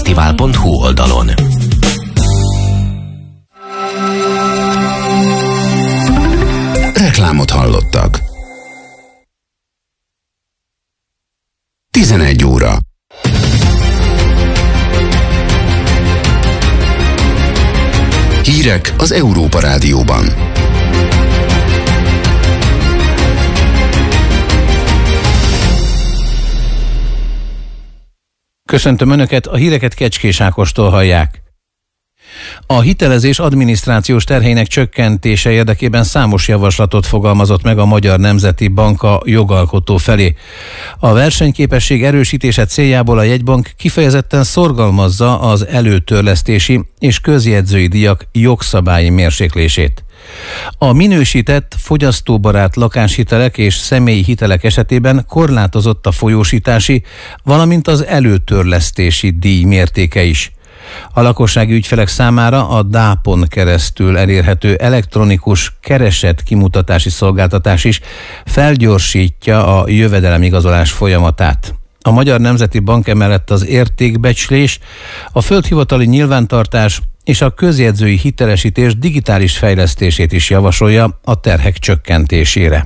filmfesztivál.hu oldalon. Reklámot hallottak. 11 óra. Hírek az Európa Rádióban. Köszöntöm Önöket, a híreket Kecskés Ákostól hallják. A hitelezés adminisztrációs terhének csökkentése érdekében számos javaslatot fogalmazott meg a Magyar Nemzeti Bank a jogalkotó felé. A versenyképesség erősítése céljából a jegybank kifejezetten szorgalmazza az előtörlesztési és közjegyzői díjak jogszabályi mérséklését. A minősített, fogyasztóbarát lakáshitelek és személyi hitelek esetében korlátozott a folyósítási, valamint az előtörlesztési díj mértéke is. A lakossági ügyfelek számára a DAP-on keresztül elérhető elektronikus keresett kimutatási szolgáltatás is felgyorsítja a jövedelemigazolás folyamatát. A Magyar Nemzeti Bank emellett az értékbecslés, a földhivatali nyilvántartás és a közjegyzői hitelesítés digitális fejlesztését is javasolja a terhek csökkentésére.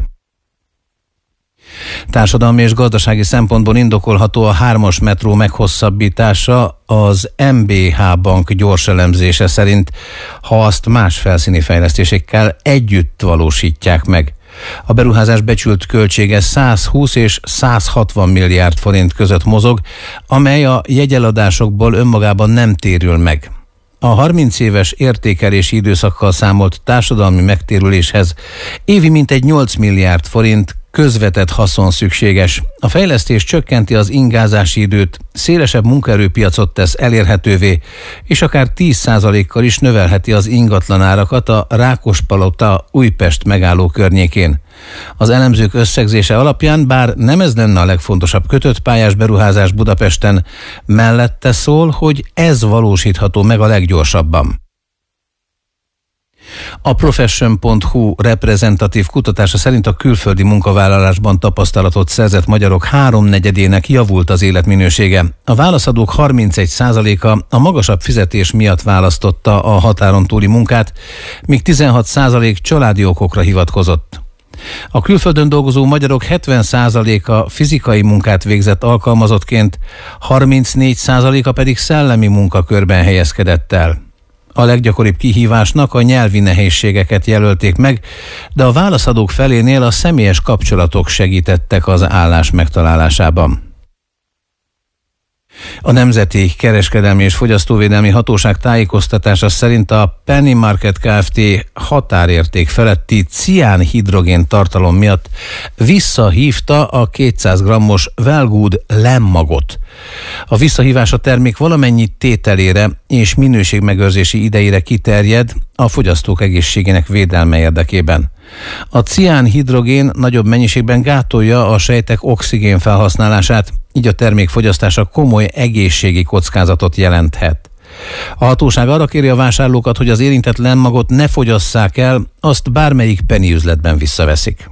Társadalmi és gazdasági szempontból indokolható a 3-as metró meghosszabbítása az MBH Bank gyors elemzése szerint, ha azt más felszíni fejlesztésekkel együtt valósítják meg. A beruházás becsült költsége 120 és 160 milliárd forint között mozog, amely a jegyeladásokból önmagában nem térül meg. A 30 éves értékelési időszakkal számolt társadalmi megtérüléshez évi mintegy 8 milliárd forint közvetett haszon szükséges. A fejlesztés csökkenti az ingázási időt, szélesebb munkaerőpiacot tesz elérhetővé, és akár 10%-kal is növelheti az ingatlanárakat a Rákospalota Újpest megálló környékén. Az elemzők összegzése alapján, bár nem ez lenne a legfontosabb kötött pályás beruházás Budapesten, mellette szól, hogy ez valósítható meg a leggyorsabban. A Profession.hu reprezentatív kutatása szerint a külföldi munkavállalásban tapasztalatot szerzett magyarok 3/4-ének javult az életminősége. A válaszadók 31%-a a magasabb fizetés miatt választotta a határon túli munkát, míg 16% családi okokra hivatkozott. A külföldön dolgozó magyarok 70%-a fizikai munkát végzett alkalmazottként, 34%-a pedig szellemi munkakörben helyezkedett el. A leggyakoribb kihívásnak a nyelvi nehézségeket jelölték meg, de a válaszadók felénél a személyes kapcsolatok segítettek az állás megtalálásában. A Nemzeti Kereskedelmi és Fogyasztóvédelmi Hatóság tájékoztatása szerint a Penny Market Kft. Határérték feletti ciánhidrogén tartalom miatt visszahívta a 200 g-os Wellgood lemmagot. A visszahívás a termék valamennyi tételére és minőségmegőrzési idejére kiterjed a fogyasztók egészségének védelme érdekében. A ciánhidrogén nagyobb mennyiségben gátolja a sejtek oxigén felhasználását, így a termék fogyasztása komoly egészségi kockázatot jelenthet. A hatóság arra kéri a vásárlókat, hogy az érintett lemmagot ne fogyasszák el, azt bármelyik Penny üzletben visszaveszik.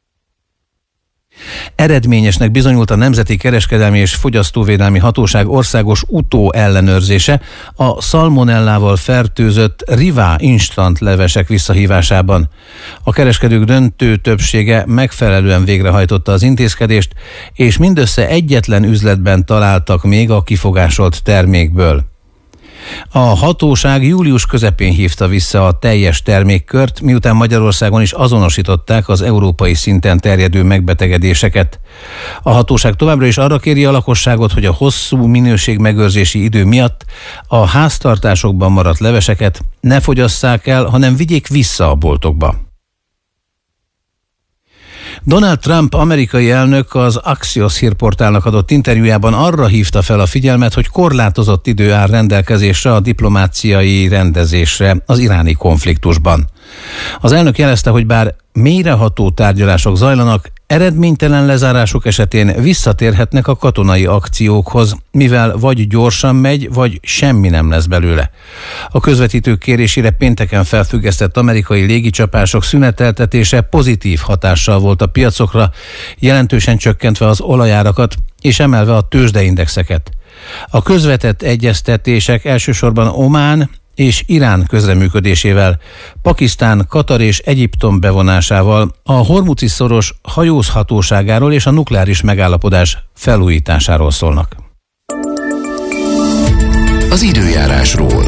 Eredményesnek bizonyult a Nemzeti Kereskedelmi és Fogyasztóvédelmi Hatóság országos utóellenőrzése a szalmonellával fertőzött Riva instant levesek visszahívásában. A kereskedők döntő többsége megfelelően végrehajtotta az intézkedést, és mindössze egyetlen üzletben találtak még a kifogásolt termékből. A hatóság július közepén hívta vissza a teljes termékkört, miután Magyarországon is azonosították az európai szinten terjedő megbetegedéseket. A hatóság továbbra is arra kéri a lakosságot, hogy a hosszú minőségmegőrzési idő miatt a háztartásokban maradt leveseket ne fogyasszák el, hanem vigyék vissza a boltokba. Donald Trump amerikai elnök az Axios hírportálnak adott interjújában arra hívta fel a figyelmet, hogy korlátozott idő áll rendelkezésre a diplomáciai rendezésre az iráni konfliktusban. Az elnök jelezte, hogy bár mélyreható tárgyalások zajlanak, eredménytelen lezárások esetén visszatérhetnek a katonai akciókhoz, mivel vagy gyorsan megy, vagy semmi nem lesz belőle. A közvetítők kérésére pénteken felfüggesztett amerikai légicsapások szüneteltetése pozitív hatással volt a piacokra, jelentősen csökkentve az olajárakat és emelve a tőzsdeindexeket. A közvetett egyeztetések elsősorban Omán és Irán közreműködésével, Pakisztán, Katar és Egyiptom bevonásával, a Hormuzi-szoros hajózhatóságáról és a nukleáris megállapodás felújításáról szólnak. Az időjárásról.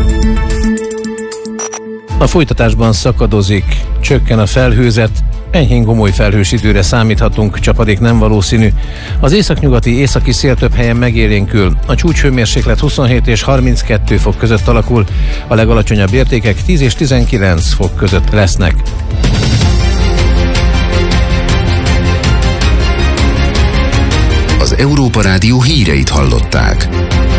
A folytatásban szakadozik, csökken a felhőzet, enyhén gomoly felhős időre számíthatunk, csapadék nem valószínű. Az északnyugati északi szél több helyen megélénkül. A csúcshőmérséklet 27 és 32 fok között alakul, a legalacsonyabb értékek 10 és 19 fok között lesznek. Az Európa Rádió híreit hallották.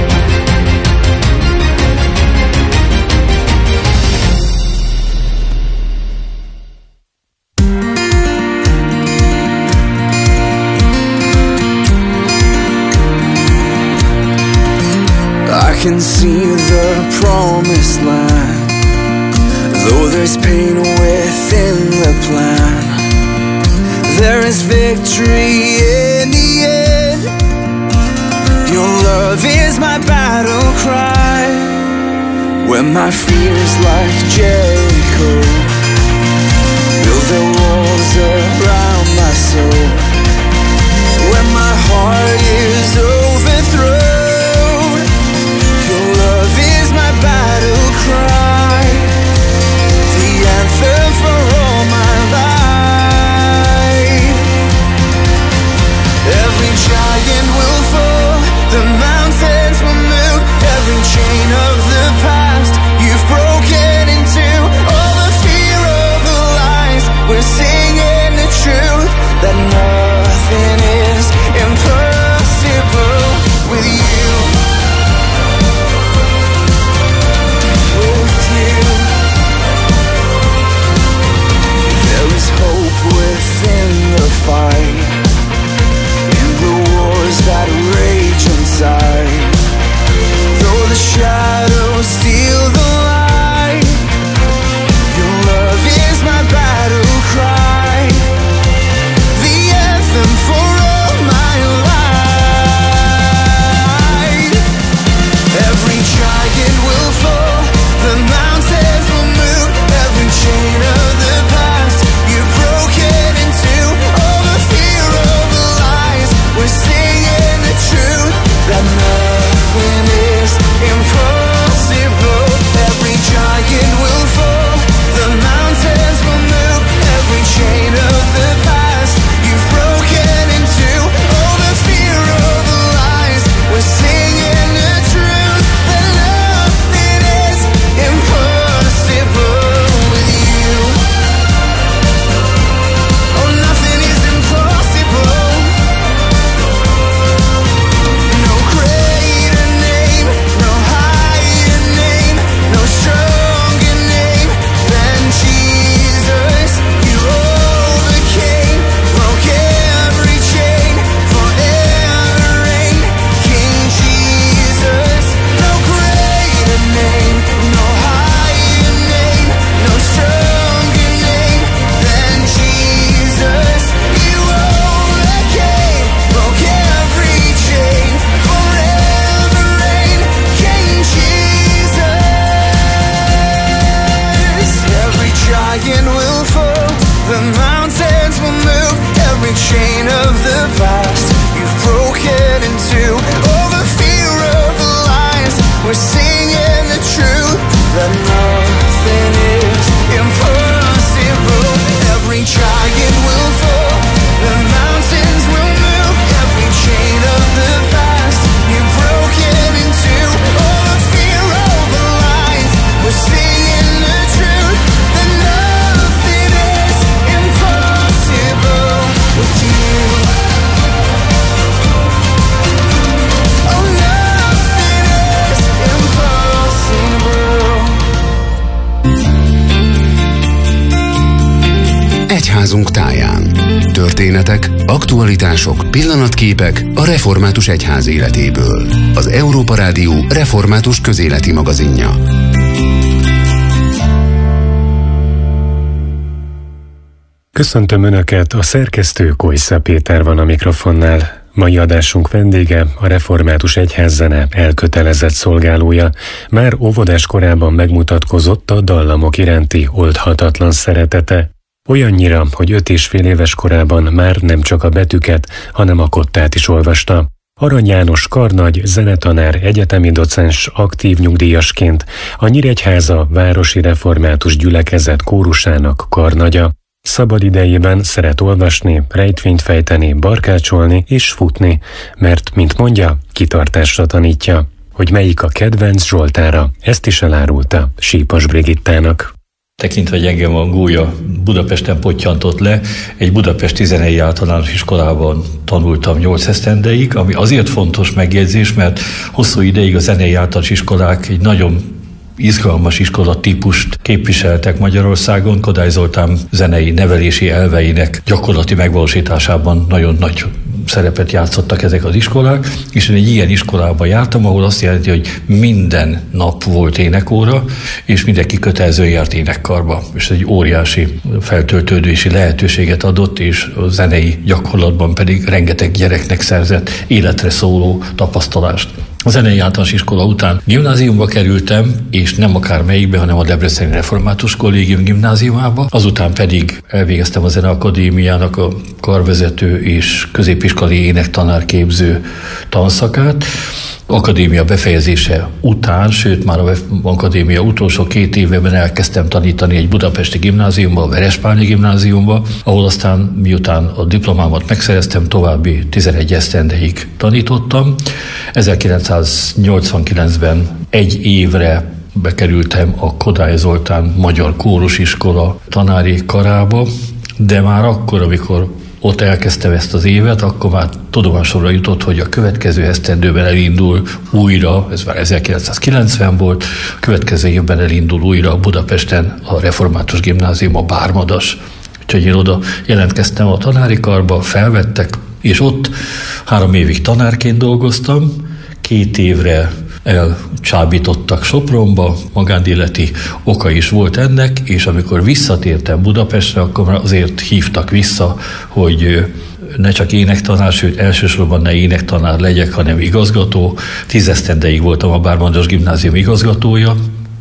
I can see the promised land, though there's pain within the plan. There is victory in the end. Your love is my battle cry. When my fears like Jericho build their walls around my soul, when my heart is overthrown, battle cry, the anthem for all my life. Every giant will fall, the mountains will move, every chain of the past you've broken into. All the fear of the lies, we're singing the truth that egyházunk táján. Történetek, aktualitások, pillanatképek a református egyház életéből. Az Európa Rádió református közéleti magazinja. Köszöntöm Önöket, a szerkesztő Kojsza Péter van a mikrofonnál. Mai adásunk vendége a református egyházzene elkötelezett szolgálója. Már óvodás korában megmutatkozott a dallamok iránti oldhatatlan szeretete. Olyannyira, hogy 5,5 éves korában már nem csak a betűket, hanem a kottát is olvasta. Arany János karnagy, zenetanár, egyetemi docens, aktív nyugdíjasként a Nyíregyháza városi református gyülekezet kórusának karnagya. Szabad idejében szeret olvasni, rejtvényt fejteni, barkácsolni és futni, mert, mint mondja, kitartásra tanítja. Hogy melyik a kedvenc zsoltára, ezt is elárulta Sípas Brigittának. Tekintve, hogy engem a gólya Budapesten pottyantott le, egy budapesti zenei általános iskolában tanultam 8 esztendeig, ami azért fontos megjegyzés, mert hosszú ideig a zenei általános iskolák egy nagyon izgalmas iskolatípust képviseltek Magyarországon. Kodály Zoltán zenei nevelési elveinek gyakorlati megvalósításában nagyon nagy szerepet játszottak ezek az iskolák, és én egy ilyen iskolába jártam, ahol azt jelenti, hogy minden nap volt énekóra, és mindenki kötelezően járt énekkarba. És ez egy óriási feltöltődési lehetőséget adott, és a zenei gyakorlatban pedig rengeteg gyereknek szerzett életre szóló tapasztalást. A zenei általános iskola után gimnáziumba kerültem, és nem akármelyikbe, hanem a Debreceni Református Kollégium gimnáziumába. Azután pedig elvégeztem a Zeneakadémiának a karvezető és középiskolai énektanárképző tanszakát. Akadémia befejezése után, sőt már az akadémia utolsó 2 évben elkezdtem tanítani egy budapesti gimnáziumba, a Verespályi gimnáziumba, ahol aztán miután a diplomámat megszereztem, további 11 esztendeig tanítottam. 1989-ben egy évre bekerültem a Kodály Zoltán Magyar Kórusiskola tanári karába, de már akkor, amikor ott elkezdtem ezt az évet, akkor már tudomásomra jutott, hogy a következő esztendőben elindul újra, ez már 1990 volt, a következő évben elindul újra Budapesten a Református Gimnázium, a Bármadas. Úgyhogy én oda jelentkeztem a tanári karba, felvettek, és ott 3 évig tanárként dolgoztam, 2 évre elcsábítottak Sopronba, magánéleti oka is volt ennek, és amikor visszatértem Budapestre, akkor azért hívtak vissza, hogy ne csak énektanár, sőt elsősorban ne énektanár legyek, hanem igazgató. 10 esztendeig voltam a Bármadas Gimnázium igazgatója,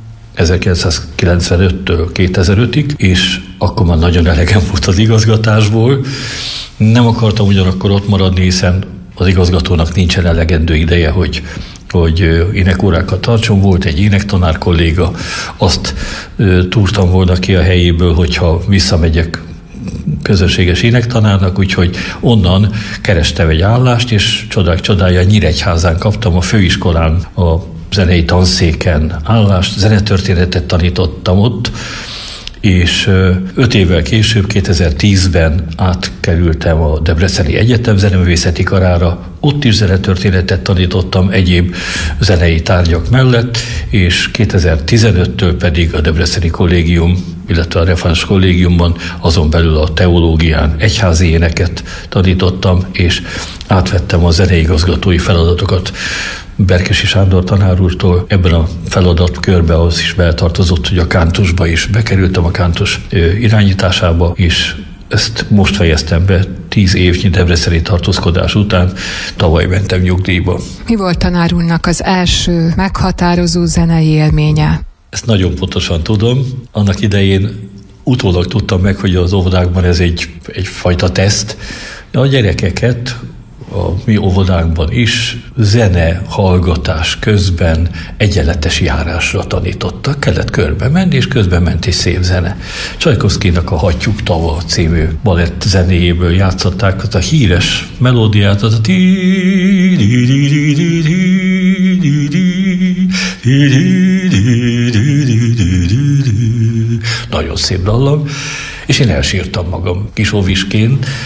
1995-től 2005-ig, és akkor már nagyon elegem volt az igazgatásból. Nem akartam ugyanakkor ott maradni, hiszen az igazgatónak nincsen elegendő ideje, hogy énekórákat tartson. Volt egy énektanár kolléga, azt túrtam volna ki a helyéből, hogyha visszamegyek közösséges énektanárnak, úgyhogy onnan kerestem egy állást, és csodák csodája Nyíregyházán kaptam, a főiskolán, a zenei tanszéken állást, zenetörténetet tanítottam ott, és 5 évvel később, 2010-ben átkerültem a Debreceni Egyetem zeneművészeti karára, ott is zenetörténetet tanítottam egyéb zenei tárgyak mellett, és 2015-től pedig a Debreceni Kollégium, illetve a Református Kollégiumban, azon belül a teológián egyházi éneket tanítottam, és átvettem a zeneigazgatói feladatokat Berkesi Sándor tanár úrtól. Ebben a feladatkörbe az is beltartozott, hogy a kántusba is bekerültem, a kántus irányításába, és ezt most fejeztem be 10 évnyi debreceni tartózkodás után, tavaly mentem nyugdíjba. Mi volt tanár úrnak az első meghatározó zenei élménye? Ezt nagyon pontosan tudom. Annak idején utólag tudtam meg, hogy az óvodákban ez egyfajta teszt. A gyerekeket a mi óvodánkban is zene hallgatás közben egyenletes járásra tanítottak. Kellett körbe menni, és közben ment egy szép zene. Csajkovszkinak a Hattyúk tava című balett zenéjéből játszották az a híres melódiát, az a nagyon szép dallam, és én elsírtam magam kis óvisként,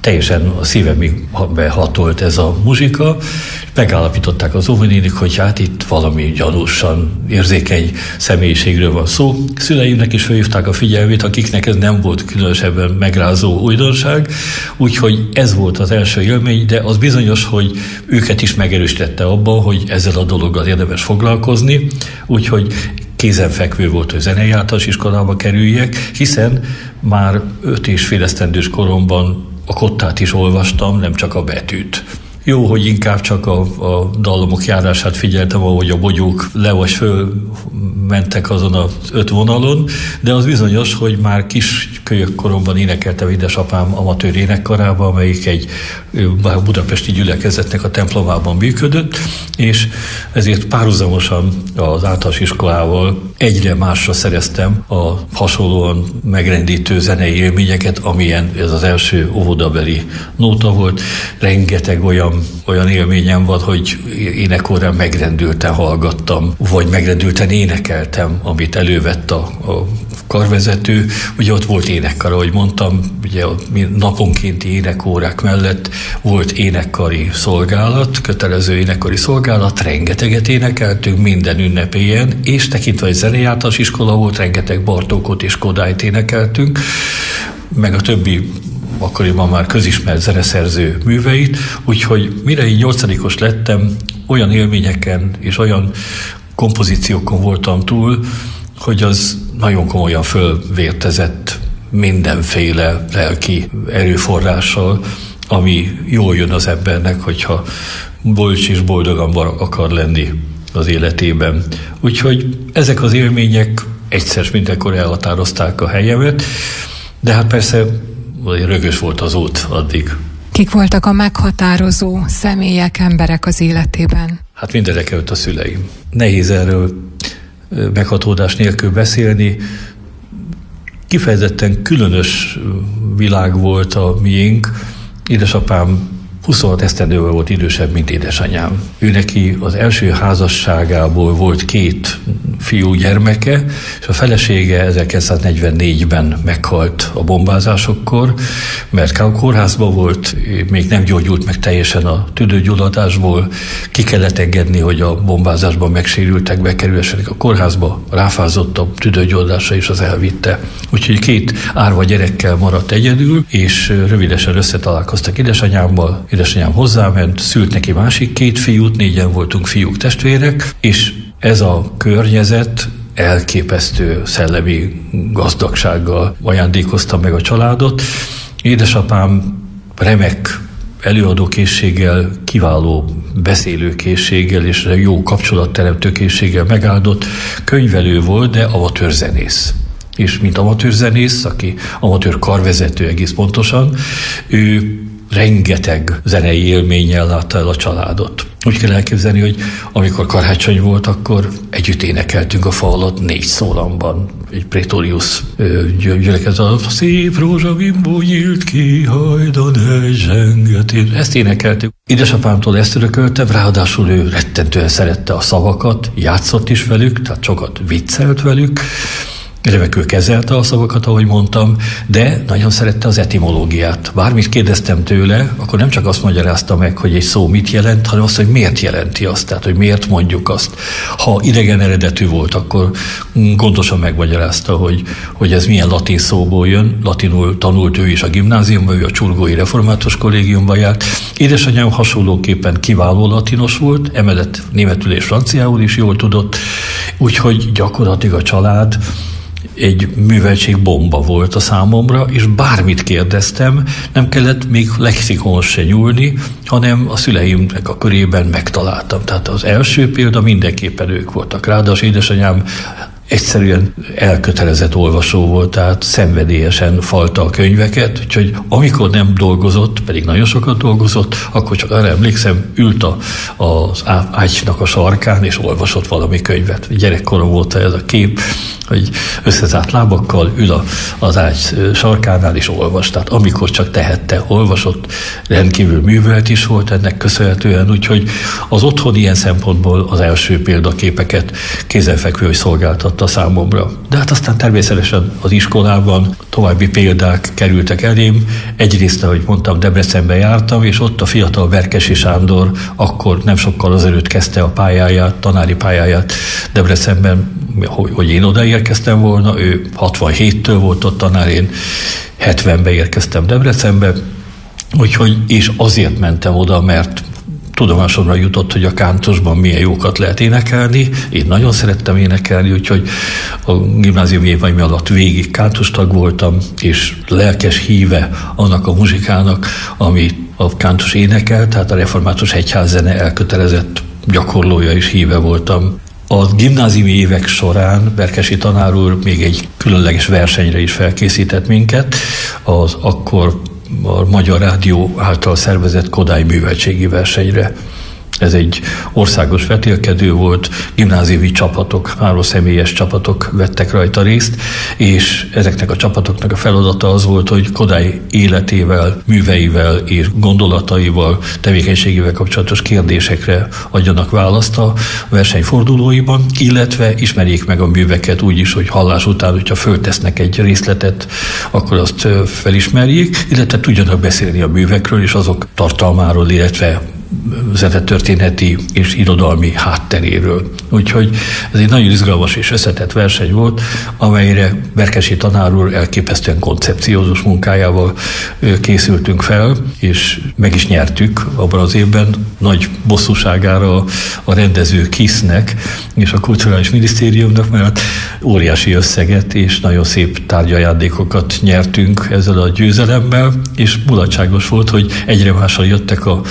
teljesen a szívembe hatolt ez a muzsika. Megállapították az óvónénik, hogy hát itt valami gyanúsan érzékeny személyiségről van szó. Szüleimnek is felhívták a figyelmét, akiknek ez nem volt különösebben megrázó újdonság, úgyhogy ez volt az első élmény, de az bizonyos, hogy őket is megerősítette abban, hogy ezzel a dologgal érdemes foglalkozni, úgyhogy kézenfekvő volt, hogy zenei általános iskolába kerüljek, hiszen már 5,5 esztendős koromban a kottát is olvastam, nem csak a betűt. Jó, hogy inkább csak a dallamok járását figyeltem, ahogy a bogyók le vagy föl mentek azon az 5 vonalon, de az bizonyos, hogy már kis kölyök koromban énekeltem édesapám amatőr énekkarában, amelyik egy budapesti gyülekezetnek a templomában működött, és ezért párhuzamosan az általános iskolával egyre másra szereztem a hasonlóan megrendítő zenei élményeket, amilyen ez az első óvodabeli nóta volt. Rengeteg olyan élményem van, hogy énekórán megrendülten hallgattam, vagy megrendülten énekeltem, amit elővett a karvezető. Ugye ott volt énekkar, ahogy mondtam, ugye a naponkénti énekórák mellett volt énekkari szolgálat, kötelező énekkari szolgálat, rengeteget énekeltünk minden ünnepélyen, és tekintve egy zenei általános iskola volt, rengeteg Bartókot és Kodályt énekeltünk, meg a többi akkoriban már közismert zeneszerző műveit, úgyhogy mire így 8-os lettem, olyan élményeken és olyan kompozíciókon voltam túl, hogy az nagyon komolyan fölvértezett mindenféle lelki erőforrással, ami jól jön az embernek, hogyha boldog és boldogan akar lenni az életében. Úgyhogy ezek az élmények egyszer mindenkor elhatározták a helyemet, de hát persze rögös volt az út addig. Kik voltak a meghatározó személyek, emberek az életében? Hát mindenek előtt a szüleim. Nehéz erről meghatódás nélkül beszélni. Kifejezetten különös világ volt a miénk. Édesapám 26 esztendővel volt idősebb, mint édesanyám. Ő neki az első házasságából volt 2 fiú gyermeke, és a felesége 1944-ben meghalt a bombázásokkor, mert kórházban volt, még nem gyógyult meg teljesen a tüdőgyulladásból, ki kellett engedni, hogy a bombázásban megsérültek bekerülhessenek a kórházba, ráfázott a tüdőgyulladásra, és az elvitte. Úgyhogy 2 árva gyerekkel maradt egyedül, és rövidesen összetalálkoztak édesanyámmal. Édesanyám hozzáment, szült neki másik 2 fiút, 4-en voltunk fiúk, testvérek, és ez a környezet elképesztő szellemi gazdagsággal ajándékozta meg a családot. Édesapám remek előadókészséggel, kiváló beszélőkészséggel és jó kapcsolatteremtő készséggel megáldott könyvelő volt, de amatőrzenész. És mint amatőrzenész, aki amatőr karvezető egész pontosan, ő rengeteg zenei élménnyel látta el a családot. Úgy kell elképzelni, hogy amikor karácsony volt, akkor együtt énekeltünk a fa alatt 4 szólamban. Egy Prétorius gyülekezet, a szép rózsabimbó nyílt ki, hajdan egy zsengetén. Ezt énekeltük. Édesapámtól ezt örököltem, ráadásul ő rettentően szerette a szavakat, játszott is velük, tehát sokat viccelt velük, remekül kezelte a szavakat, ahogy mondtam, de nagyon szerette az etimológiát. Bármit kérdeztem tőle, akkor nem csak azt magyarázta meg, hogy egy szó mit jelent, hanem azt, hogy miért jelenti azt, tehát hogy miért mondjuk azt. Ha idegen eredetű volt, akkor gondosan megmagyarázta, hogy ez milyen latin szóból jön. Latinul tanult ő is a gimnáziumban, ő a Csurgói Református Kollégiumban járt. Édesanyám hasonlóképpen kiváló latinos volt, emellett németül és franciául is jól tudott, úgyhogy gyakorlatilag a család egy műveltségbomba volt a számomra, és bármit kérdeztem, nem kellett még lexikonhoz se nyúlni, hanem a szüleimnek a körében megtaláltam. Tehát az első példa mindenképpen ők voltak. Ráadásul édesanyám egyszerűen elkötelezett olvasó volt, tehát szenvedélyesen falta a könyveket, úgyhogy amikor nem dolgozott, pedig nagyon sokat dolgozott, akkor csak arra emlékszem, ült az ágynak a sarkán, és olvasott valami könyvet. Gyerekkorom volt ez a kép, hogy összezárt lábakkal ül az ágy sarkánál, és olvas. Tehát amikor csak tehette, olvasott, rendkívül művelt is volt ennek köszönhetően, úgyhogy az otthon ilyen szempontból az első példaképeket kézenfekvő, hogy szolgáltatta adta számomra. De hát aztán természetesen az iskolában további példák kerültek elém. Egyrészt, ahogy mondtam, Debrecenbe jártam, és ott a fiatal Berkesi Sándor akkor nem sokkal azelőtt kezdte a pályáját, tanári pályáját Debrecenben, hogy én odaérkeztem volna. Ő 67-től volt ott tanár, én 70-ben érkeztem Debrecenbe, úgyhogy, és azért mentem oda, mert tudomásomra jutott, hogy a kántusban milyen jókat lehet énekelni. Én nagyon szerettem énekelni, úgyhogy a gimnáziumi évaim alatt végig kántustag voltam, és lelkes híve annak a muzsikának, ami a kántus énekel, tehát a református egyházzene elkötelezett gyakorlója és híve voltam. A gimnáziumi évek során Berkesi tanár úr még egy különleges versenyre is felkészített minket, az akkor a Magyar Rádió által szervezett Kodály műveltségi versenyre. Ez egy országos vetélkedő volt, gimnáziumi csapatok, 3 személyes csapatok vettek rajta részt, és ezeknek a csapatoknak a feladata az volt, hogy Kodály életével, műveivel és gondolataival, tevékenységével kapcsolatos kérdésekre adjanak választ a versenyfordulóiban, illetve ismerjék meg a műveket úgy is, hogy hallás után, hogyha föltesznek egy részletet, akkor azt felismerjék, illetve tudjanak beszélni a művekről és azok tartalmáról, illetve zenetörténeti és irodalmi hátteréről. Úgyhogy ez egy nagyon izgalmas és összetett verseny volt, amelyre Berkesi tanár úr elképesztően koncepciózus munkájával készültünk fel, és meg is nyertük abban az évben nagy bosszúságára a rendező KISZ-nek és a Kulturális Minisztériumnak, mert óriási összeget és nagyon szép tárgyajándékokat nyertünk ezzel a győzelemmel, és mulatságos volt, hogy egyre másra jöttek a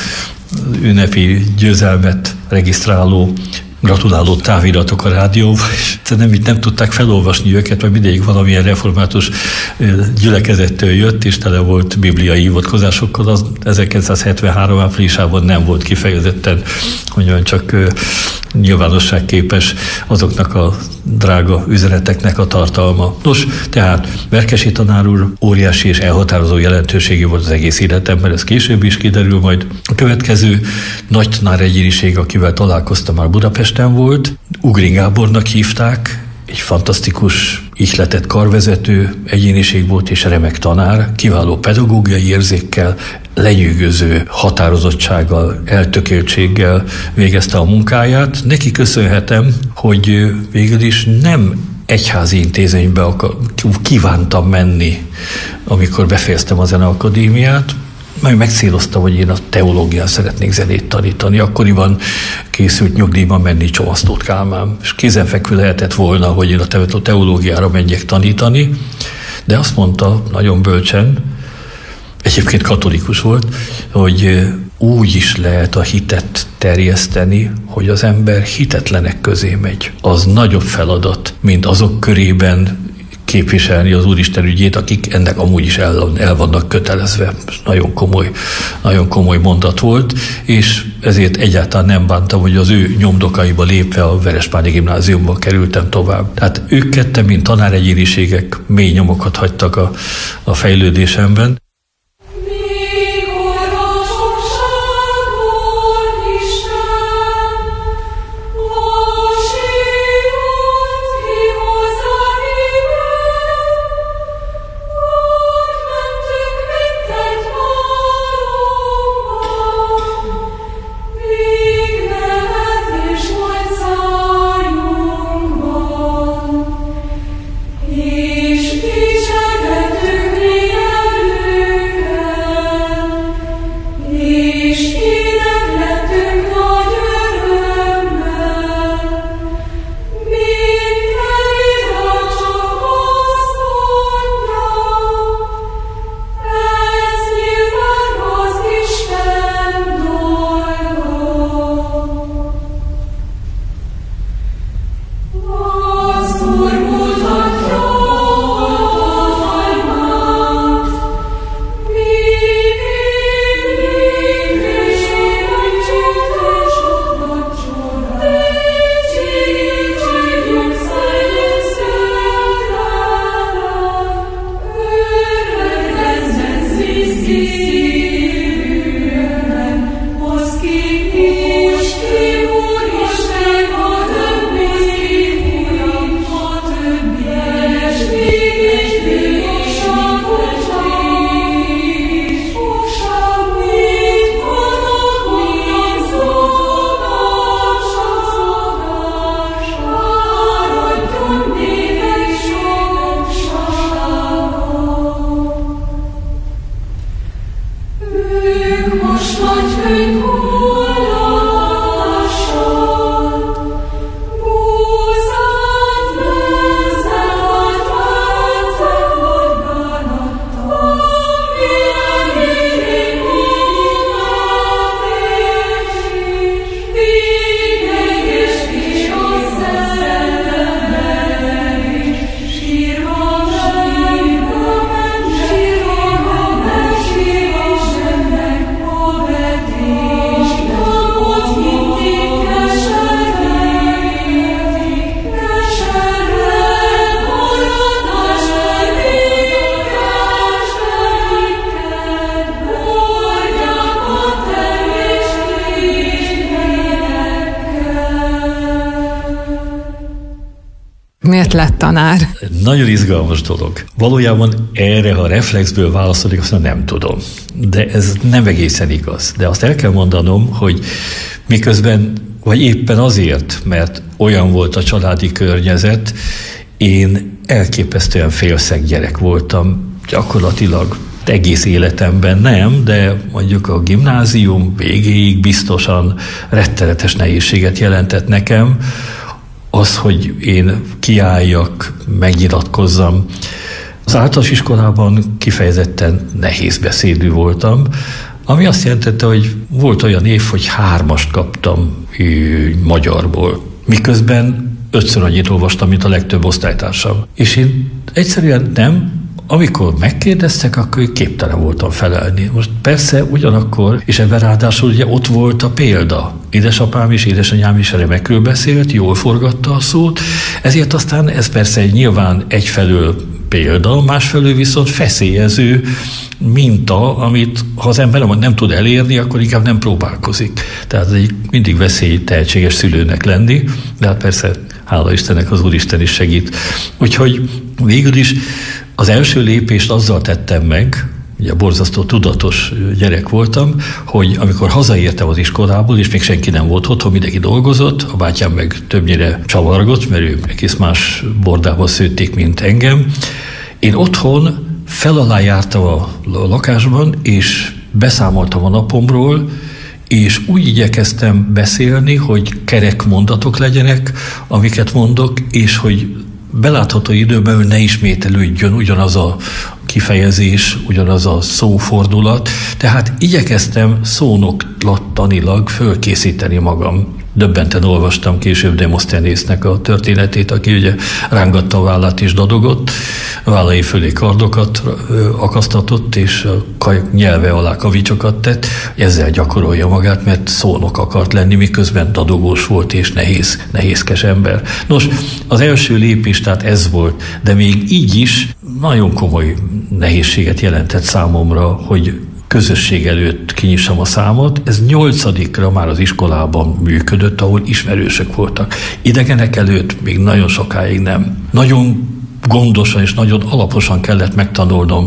ünnepi győzelmet regisztráló, gratuláló táviratok a rádióban, és nem tudták felolvasni őket, mert mindig valamilyen református gyülekezettől jött, és tele volt bibliai hivatkozásokkal. Az 1973 áprilisában nem volt kifejezetten, hogy csak nyilvánosságképes azoknak a drága üzeneteknek a tartalma. Nos, tehát Berkesi tanár úr óriási és elhatározó jelentőségű volt az egész életemben, ez később is kiderül majd. A következő nagy tanár egyéniség, akivel találkoztam, már Budapesten volt, Ugrin Gábornak hívták, egy fantasztikus, ihletett karvezető egyéniség volt, és remek tanár, kiváló pedagógiai érzékkel, lenyűgöző határozottsággal, eltökéltséggel végezte a munkáját. Neki köszönhetem, hogy végül is nem egyházi intézménybe kívántam menni, amikor befejeztem a Zeneakadémiát, majd megcéloztam, hogy én a teológián szeretnék zenét tanítani. Akkoriban készült nyugdíjban menni Csomasztót Kálmán, és kézenfekvő lehetett volna, hogy én a teológiára menjek tanítani, de azt mondta nagyon bölcsen, egyébként katolikus volt, hogy úgy is lehet a hitet terjeszteni, hogy az ember hitetlenek közé megy. Az nagyobb feladat, mint azok körében képviselni az Úristen ügyét, akik ennek amúgy is el vannak kötelezve. Nagyon komoly mondat volt, és ezért egyáltalán nem bántam, hogy az ő nyomdokaiba lépve a Verespányi Gimnáziumba kerültem tovább. Tehát ők ketten, mint tanáregyéniségek, mély nyomokat hagytak a fejlődésemben. És dicsekedünk mi előtt. Miért lett tanár? Nagyon izgalmas dolog. Valójában erre, ha reflexből válaszolik, azt nem tudom. De ez nem egészen igaz. De azt el kell mondanom, hogy miközben, vagy éppen azért, mert olyan volt a családi környezet, én elképesztően félszeg gyerek voltam, gyakorlatilag egész életemben nem, de mondjuk a gimnázium végéig biztosan rettenetes nehézséget jelentett nekem, az, hogy én kiálljak, megnyilatkozzam. Az általános iskolában kifejezetten nehézbeszédű voltam, ami azt jelentette, hogy volt olyan év, hogy 3-ast kaptam magyarból. Miközben 5-ször annyit olvastam, mint a legtöbb osztálytársam. És én egyszerűen nem, amikor megkérdeztek, akkor képtelen voltam felelni. Most persze ugyanakkor, és ebben ráadásul ugye ott volt a példa. Édesapám és édesanyám is remekül beszélt, jól forgatta a szót, ezért aztán ez persze nyilván egyfelől példa, másfelől viszont feszélyező minta, amit ha az ember nem tud elérni, akkor inkább nem próbálkozik. Tehát mindig veszély tehetséges szülőnek lenni, de hát persze hála Istennek az Úristen is segít. Úgyhogy végül is az első lépést azzal tettem meg, ugye borzasztó tudatos gyerek voltam, hogy amikor hazaértem az iskolából, és még senki nem volt otthon, mindenki dolgozott, a bátyám meg többnyire csavargott, mert ő egész más bordával szőtték, mint engem. Én otthon fel alá jártam a lakásban, és beszámoltam a napomról, és úgy igyekeztem beszélni, hogy kerek mondatok legyenek, amiket mondok, és hogy belátható időben ne ismételődjön ugyanaz a kifejezés, ugyanaz a szófordulat, tehát igyekeztem szónoklattanilag fölkészíteni magam. Döbbenten olvastam később Demosthenésznek a történetét, aki ugye rángatta a vállát és dadogott, vállai fölé kardokat akasztatott, és a nyelve alá kavicsokat tett, ezzel gyakorolja magát, mert szónok akart lenni, miközben dadogós volt és nehézkes ember. Nos, az első lépés tehát ez volt, de még így is nagyon komoly nehézséget jelentett számomra, hogy közösség előtt kinyissam a számot. Ez 8-ra már az iskolában működött, ahol ismerősök voltak. Idegenek előtt még nagyon sokáig nem. Nagyon gondosan és nagyon alaposan kellett megtanulnom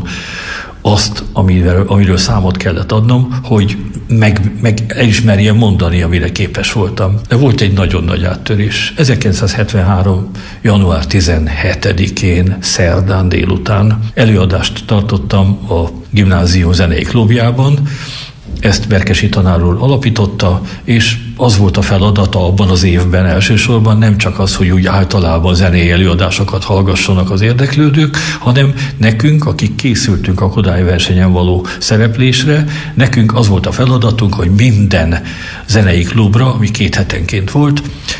azt, amiről számot kellett adnom, hogy meg elismerjem mondani, amire képes voltam. De volt egy nagyon nagy áttörés. 1973. január 17-én, szerdán délután előadást tartottam a gimnázium zenei klubjában. Ezt Berkesi tanár úr alapította, és az volt a feladata abban az évben elsősorban nem csak az, hogy úgy általában zenei előadásokat hallgassanak az érdeklődők, hanem nekünk, akik készültünk a Kodály versenyen való szereplésre, nekünk az volt a feladatunk, hogy minden zenei klubra, ami 2 hetenként volt,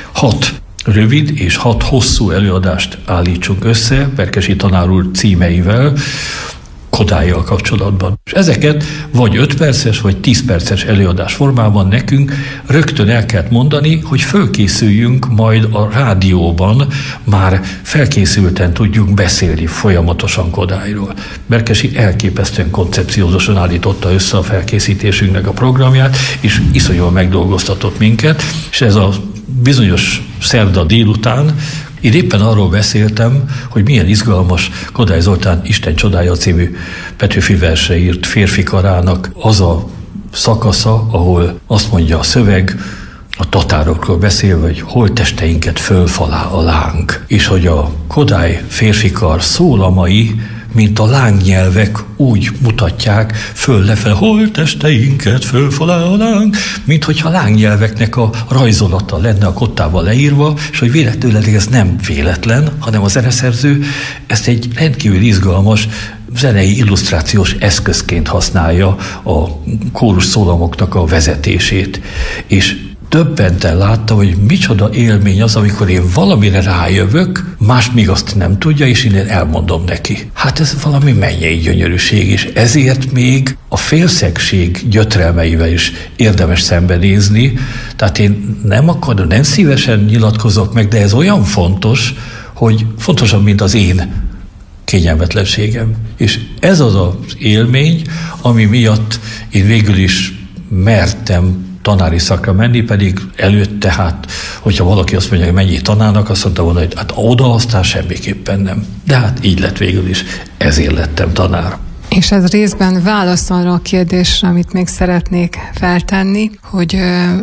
6 rövid és 6 hosszú előadást állítsunk össze Berkesi tanár úr címeivel, Kodályjal kapcsolatban. És ezeket vagy 5 perces, vagy 10 perces előadás formában nekünk rögtön el kellett mondani, hogy fölkészüljünk majd a rádióban, már felkészülten tudjunk beszélni folyamatosan Kodályról. Berkesi elképesztően koncepciózusan állította össze a felkészítésünknek a programját, és iszonyúan megdolgoztatott minket, és ez a bizonyos szerda délután én éppen arról beszéltem, hogy milyen izgalmas Kodály Zoltán Isten csodája című Petőfi versre írt Férfi karának az a szakasza, ahol azt mondja a szöveg, a tatárokról beszél, hogy holttesteinket fölfalá a láng, és hogy a Kodály férfikar szólamai, mint a lángnyelvek úgy mutatják föl lefele, holttesteinket fölfalá a láng, mint hogyha lángnyelveknek a rajzolata lenne a kottával leírva, és hogy véletlenül ez nem véletlen, hanem a zeneszerző ezt egy rendkívül izgalmas zenei illusztrációs eszközként használja a kórus szólamoknak a vezetését. És döbbenten láttam, hogy micsoda élmény az, amikor én valamire rájövök, más még azt nem tudja, és én elmondom neki. Hát ez valami mennyei gyönyörűség, és ezért még a félszegség gyötrelmeivel is érdemes szembenézni. Tehát én nem szívesen nyilatkozok meg, de ez olyan fontos, hogy fontosabb, mint az én kényelmetlenségem. És ez az az élmény, ami miatt én végül is mertem tanári szakra menni, pedig előtte, hát, hogyha valaki azt mondja, hogy mennyi tanárnak, azt mondta volna, hogy hát oda aztán semmiképpen nem. De hát így lett végül is, ezért lettem tanár. És ez részben válasz arra a kérdésre, amit még szeretnék feltenni, hogy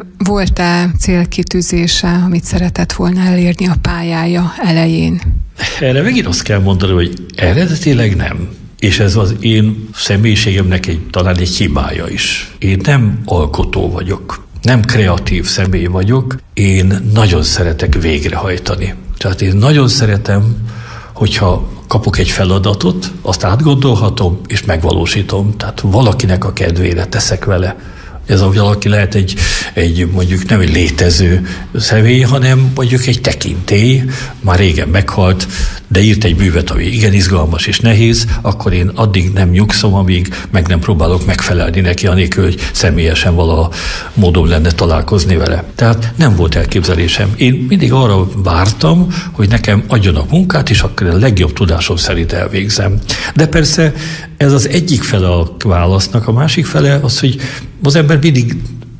volt-e célkitűzése, amit szeretett volna elérni a pályája elején? Erre megint azt kell mondani, hogy eredetileg nem. És ez az én személyiségemnek talán egy hibája is. Én nem alkotó vagyok, nem kreatív személy vagyok, én nagyon szeretek végrehajtani. Tehát én nagyon szeretem, hogyha kapok egy feladatot, azt átgondolhatom, és megvalósítom. Tehát valakinek a kedvére teszek vele. Ez a valaki lehet egy mondjuk nem egy létező személy, hanem mondjuk egy tekintély, már régen meghalt, de írt egy művet, ami igen izgalmas és nehéz, akkor én addig nem nyugszom, amíg meg nem próbálok megfelelni neki, anélkül, hogy személyesen valaha módom lenne találkozni vele. Tehát nem volt elképzelésem. Én mindig arra vártam, hogy nekem adjanak munkát, és akkor a legjobb tudásom szerint elvégzem. De persze ez az egyik fele a válasznak, a másik fele az, hogy az ember mindig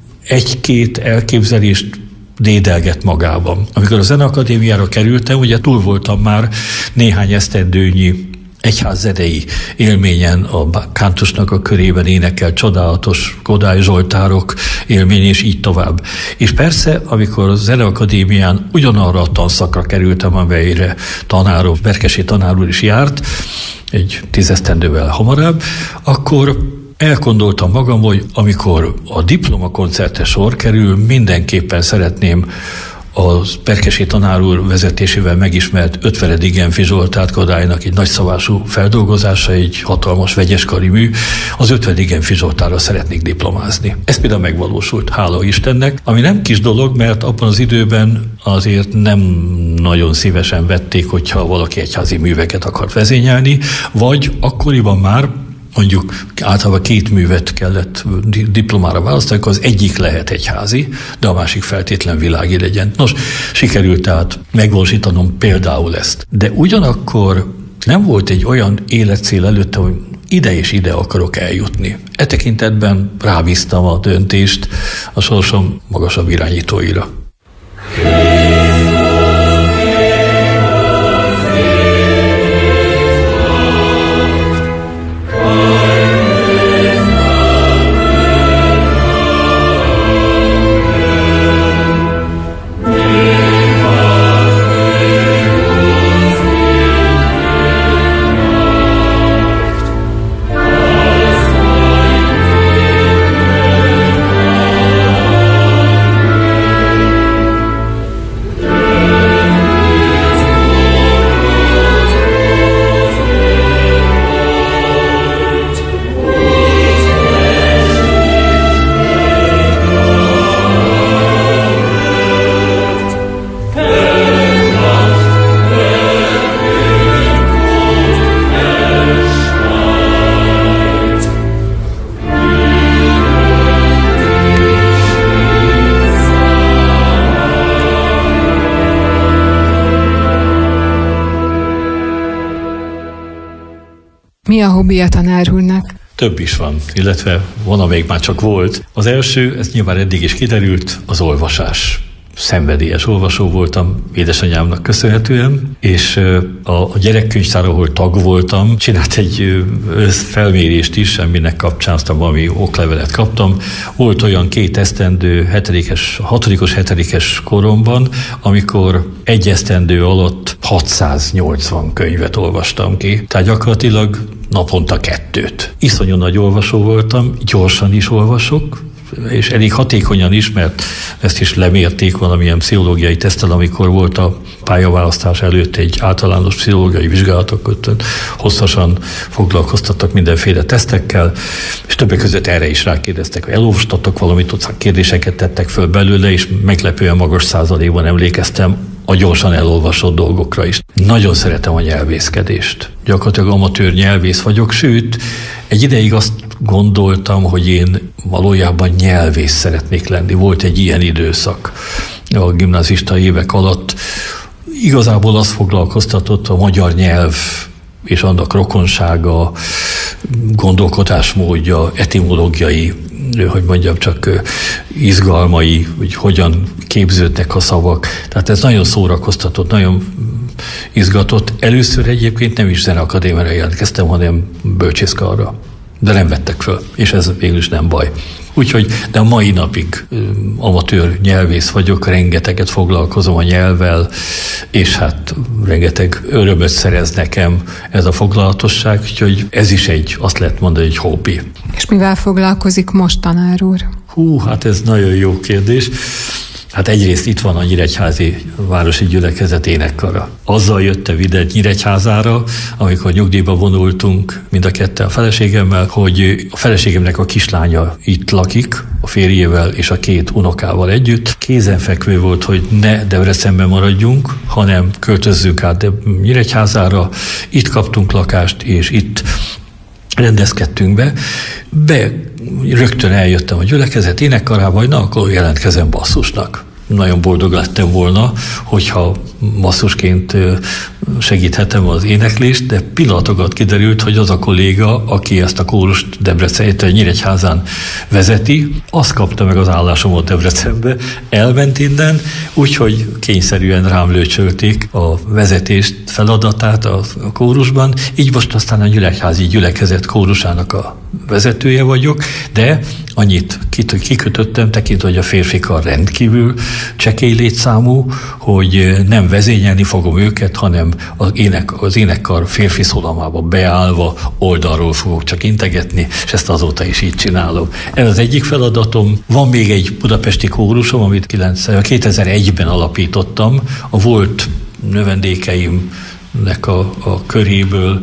egy-két elképzelést dédelget magában. Amikor a Zeneakadémiára kerültem, ugye túl voltam már néhány esztendőnyi egyházzenei élményen, a kántusnak a körében énekelt csodálatos Kodály Zsoltárok élmény, és így tovább. És persze, amikor a Zeneakadémián ugyanarra a tanszakra kerültem, amelyre Berkessy tanár úr is járt, egy 10 esztendővel hamarabb, akkor elgondoltam magam, hogy amikor a diplomakoncertre sor kerül, mindenképpen szeretném a Berkessy tanár úr vezetésével megismert 50. Genfi Zsoltár Kodálynak egy nagyszabású feldolgozása, egy hatalmas vegyeskari mű, az 50. Genfi Zsoltárra szeretnék diplomázni. Ez például megvalósult, hála Istennek, ami nem kis dolog, mert abban az időben azért nem nagyon szívesen vették, hogyha valaki egyházi műveket akart vezényelni, vagy akkoriban már mondjuk általában 2 művet kellett diplomára választani, akkor az egyik lehet egyházi, de a másik feltétlen világi legyen. Nos, sikerült tehát megvalósítanom például ezt. De ugyanakkor nem volt egy olyan életcél előtte, hogy ide és ide akarok eljutni. E tekintetben rábíztam a döntést a sorsom magasabb irányítóira. Mi a hobbija tanár úrnak? Több is van, illetve van, amelyik már csak volt. Az első, ez nyilván eddig is kiderült, az olvasás. Szenvedélyes olvasó voltam édesanyámnak köszönhetően, és a gyerekkönyvtár, ahol tag voltam, csinált egy felmérést is, aminek kapcsán aztán valami oklevelet kaptam. Volt olyan 2 esztendő, 6-os, 7-es koromban, amikor 1 esztendő alatt 680 könyvet olvastam ki. Tehát gyakorlatilag naponta 2. Iszonyú nagy olvasó voltam, gyorsan is olvasok, és elég hatékonyan is, mert ezt is lemérték valamilyen pszichológiai tesztel, amikor volt a pályaválasztás előtt egy általános pszichológiai vizsgálatok, hosszasan foglalkoztattak mindenféle tesztekkel, és többek között erre is rákérdeztek, hogy elolvastatok valamit, kérdéseket tettek föl belőle, és meglepően magas százalékban emlékeztem a gyorsan elolvasott dolgokra is. Nagyon szeretem a nyelvészkedést. Gyakorlatilag amatőr nyelvész vagyok, sőt, egy ideig azt gondoltam, hogy én valójában nyelvész szeretnék lenni. Volt egy ilyen időszak a gimnazista évek alatt. Igazából azt foglalkoztatott a magyar nyelv és annak rokonsága, gondolkodásmódja, etimológiai hogy mondjam, csak izgalmai, hogy hogyan képződnek a szavak. Tehát ez nagyon szórakoztatott, nagyon izgatott. Először egyébként nem is zeneakadémiára jelentkeztem, hanem bölcsészkarra. De nem vettek föl, és ez végül is nem baj. Úgyhogy, de a mai napig amatőr nyelvész vagyok, rengeteget foglalkozom a nyelvvel, és hát rengeteg örömöt szerez nekem ez a foglalatosság, úgyhogy ez is azt lehet mondani, egy hobbi. És mivel foglalkozik most, tanár úr? Hát ez nagyon jó kérdés. Hát egyrészt itt van a Nyíregyházi Városi Gyülekezet énekkara. Azzal jöttem ide Nyíregyházára, amikor nyugdíjba vonultunk mind a ketten a feleségemmel, hogy a feleségemnek a kislánya itt lakik, a férjével és a 2 unokával együtt. Kézenfekvő volt, hogy ne Debrecenben maradjunk, hanem költözzünk át Nyíregyházára. Itt kaptunk lakást, és itt rendezkedtünk be. Rögtön eljöttem a gyülekezet énekkarába, hogy akkor jelentkezem basszusnak. Nagyon boldog lettem volna, hogyha basszusként segíthetem az éneklést, de pillanatokat kiderült, hogy az a kolléga, aki ezt a kórust Debrecenben, Nyíregyházán vezeti, azt kapta meg az állásomat Debrecenbe, elment innen, úgyhogy kényszerűen rám lőcsölték a vezetést, feladatát a kórusban, így most aztán a Nyíregyházi Gyülekezet kórusának a vezetője vagyok, de annyit kikötöttem, tekintve, hogy a férfi kar rendkívül csekély létszámú, hogy nem vezényelni fogom őket, hanem az énekkar férfi szólamába beállva oldalról fogok csak integetni, és ezt azóta is így csinálom. Ez az egyik feladatom. Van még egy budapesti kórusom, amit 2001-ben alapítottam, a volt növendékeimnek a köréből,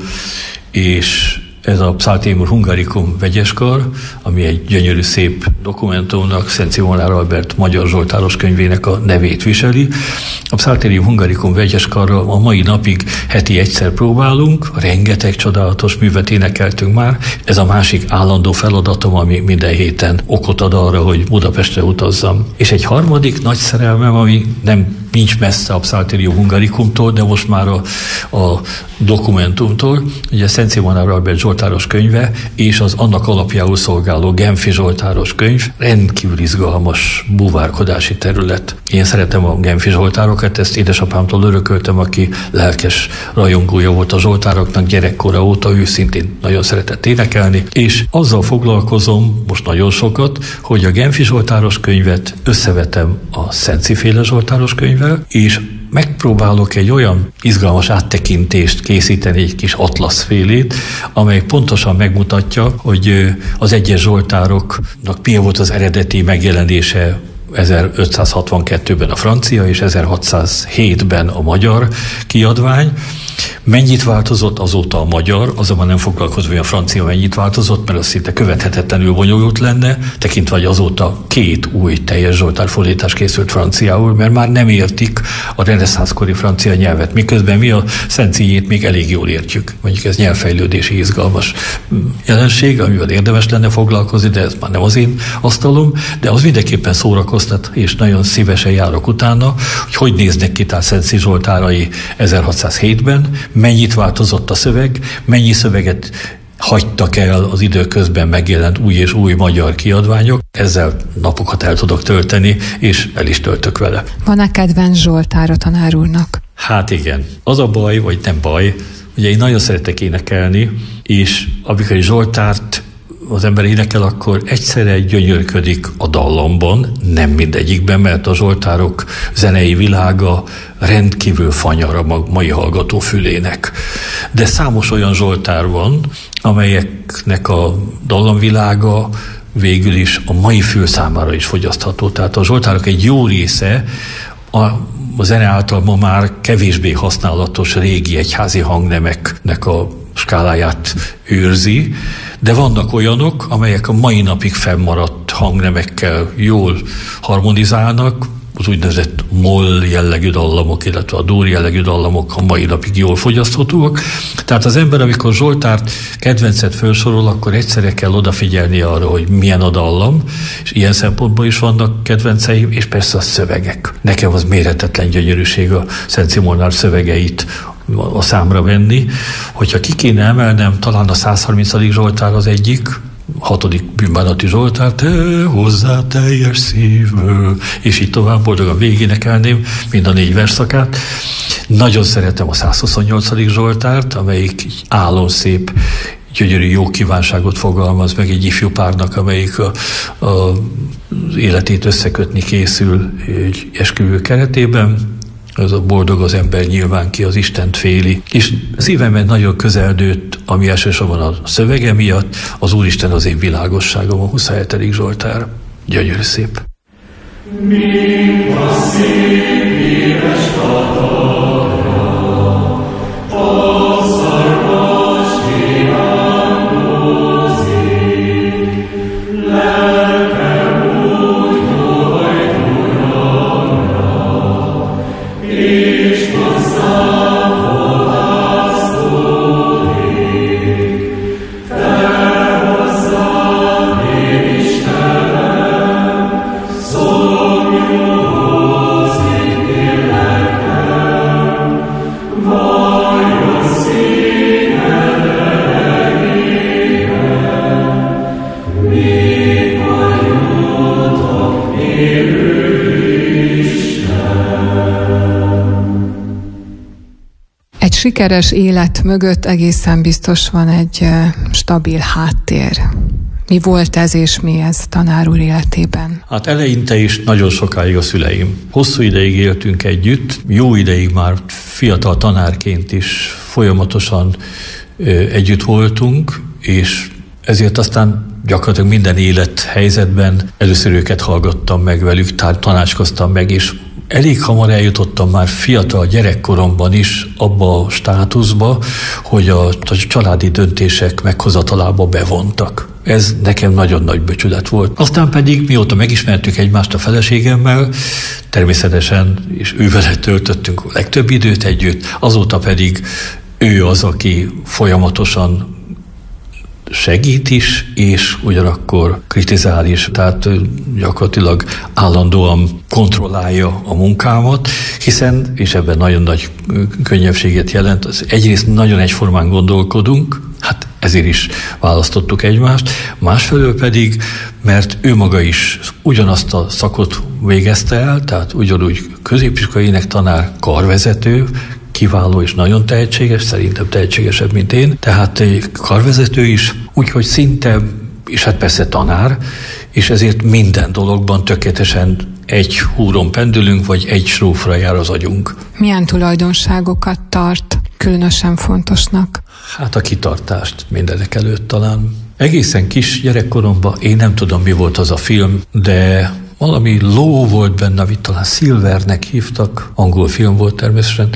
és ez a Psalterium Hungaricum vegyeskar, ami egy gyönyörű szép dokumentumnak, Szent Szimolár Albert magyar zsoltáros könyvének a nevét viseli. A Psalterium Hungaricum vegyeskarra a mai napig heti egyszer próbálunk, rengeteg csodálatos művet énekeltünk már. Ez a másik állandó feladatom, ami minden héten okot ad arra, hogy Budapestre utazzam. És egy harmadik nagy szerelmem, ami nincs messze a Psalterium Hungaricumtól, de most már a dokumentumtól, ugye Szent Szimolár Albert zsoltáros könyve, és az annak alapjául szolgáló Genfi zsoltáros könyv, rendkívül izgalmas búvárkodási terület. Én szeretem a Genfi zsoltárokat, ezt édesapámtól örököltem, aki lelkes rajongója volt a zsoltároknak gyerekkora óta, ő szintén nagyon szeretett énekelni, és azzal foglalkozom most nagyon sokat, hogy a Genfi zsoltáros könyvet összevetem a Szentziféle zsoltáros könyvvel, és megpróbálok egy olyan izgalmas áttekintést készíteni, egy kis atlaszfélét, amely pontosan megmutatja, hogy az egyes zsoltároknak milyen volt az eredeti megjelenése 1562-ben a francia és 1607-ben a magyar kiadvány. Mennyit változott azóta a magyar, azonban nem foglalkozva, hogy a francia mennyit változott, mert az szinte követhetetlenül bonyolult lenne, tekintve, hogy azóta 2 új teljes zsoltárfordítás készült franciául, mert már nem értik a reneszánszkori francia nyelvet, miközben mi a Szentszíjét még elég jól értjük. Mondjuk ez nyelvfejlődési izgalmas jelenség, amivel érdemes lenne foglalkozni, de ez már nem az én asztalom, de az mindenképpen szórakoztat, és nagyon szívesen járok utána, hogy néznek ki tehát Szentszíj zsoltárai 1607-ben, mennyit változott a szöveg, mennyi szöveget hagytak el az időközben megjelent új és új magyar kiadványok. Ezzel napokat el tudok tölteni, és el is töltök vele. Van-e kedvenc zsoltára tanár úrnak? Hát igen. Az a baj, vagy nem baj, ugye én nagyon szeretek énekelni, és amikor egy zsoltárt az ember énekel, akkor egyszerre gyönyörködik a dallamban, nem mindegyikben, mert a zsoltárok zenei világa rendkívül fanyar a mai hallgató fülének. De számos olyan zsoltár van, amelyeknek a dallamvilága végül is a mai fül számára is fogyasztható. Tehát a zsoltárok egy jó része a zene által ma már kevésbé használatos régi egyházi hangnemeknek a skáláját őrzi, de vannak olyanok, amelyek a mai napig fennmaradt hangnemekkel jól harmonizálnak, az úgynevezett moll jellegű dallamok, illetve a dur jellegű dallamok a mai napig jól fogyaszthatóak. Tehát az ember, amikor zsoltárt kedvencet felsorol, akkor egyszerre kell odafigyelni arra, hogy milyen a dallam, és ilyen szempontból is vannak kedvenceim, és persze a szövegek. Nekem az méretetlen gyönyörűség a Szent Szimolár szövegeit a számra venni. Hogyha ki kéne emelnem, talán a 130. Zsoltár az egyik, 6. bűnbánati Zsoltár, te hozzá teljes szívből, és így tovább boldogan végénekelném mind a 4 versszakát. Nagyon szeretem a 128. Zsoltárt, amelyik álomszép, gyönyörű jó kívánságot fogalmaz meg egy ifjú párnak, amelyik az életét összekötni készül egy esküvő keretében. Ez a boldog az ember nyilván ki az Istent féli. És szívemben nagyon közel nőtt, ami elsősorban a szövege miatt, az Úristen az én világosságom, a 27. Zsoltár. Gyönyörű szép. Mint a szép éves patakra, a szarvas kirándozik, lelkem úgy hajt Uramra, és hozzám fohászkodik, te hozzád én Istenem, szomjúzik lelkem, vajon színed elegében, mikor jutok élő Isten. Egy sikeres élet mögött egészen biztos van egy stabil háttér. Mi volt ez és mi ez tanár úr életében? Hát eleinte is nagyon sokáig a szüleim. Hosszú ideig éltünk együtt, jó ideig már fiatal tanárként is folyamatosan együtt voltunk, és ezért aztán gyakorlatilag minden élethelyzetben először őket hallgattam meg velük, tanácskoztam meg, és elég hamar eljutottam már fiatal gyerekkoromban is abba a státuszba, hogy a családi döntések meghozatalába bevontak. Ez nekem nagyon nagy becsület volt. Aztán pedig, mióta megismertük egymást a feleségemmel, természetesen, és ővele töltöttünk a legtöbb időt együtt, azóta pedig ő az, aki folyamatosan segít is, és ugyanakkor kritizál is, tehát gyakorlatilag állandóan kontrollálja a munkámat, hiszen, és ebben nagyon nagy könnyebbséget jelent, az egyrészt nagyon egyformán gondolkodunk, hát ezért is választottuk egymást, másfelől pedig, mert ő maga is ugyanazt a szakot végezte el, tehát ugyanúgy középiskolai énektanár, karvezető, kiváló és nagyon tehetséges, szerintem tehetségesebb, mint én, tehát karvezető is, úgyhogy szinte, és hát persze tanár, és ezért minden dologban tökéletesen egy húron pendülünk, vagy egy srófra jár az agyunk. Milyen tulajdonságokat tart különösen fontosnak? Hát a kitartást mindenek előtt talán. Egészen kis gyerekkoromban, én nem tudom, mi volt az a film, de valami ló volt benne, amit talán Silvernek hívtak, angol film volt természetesen,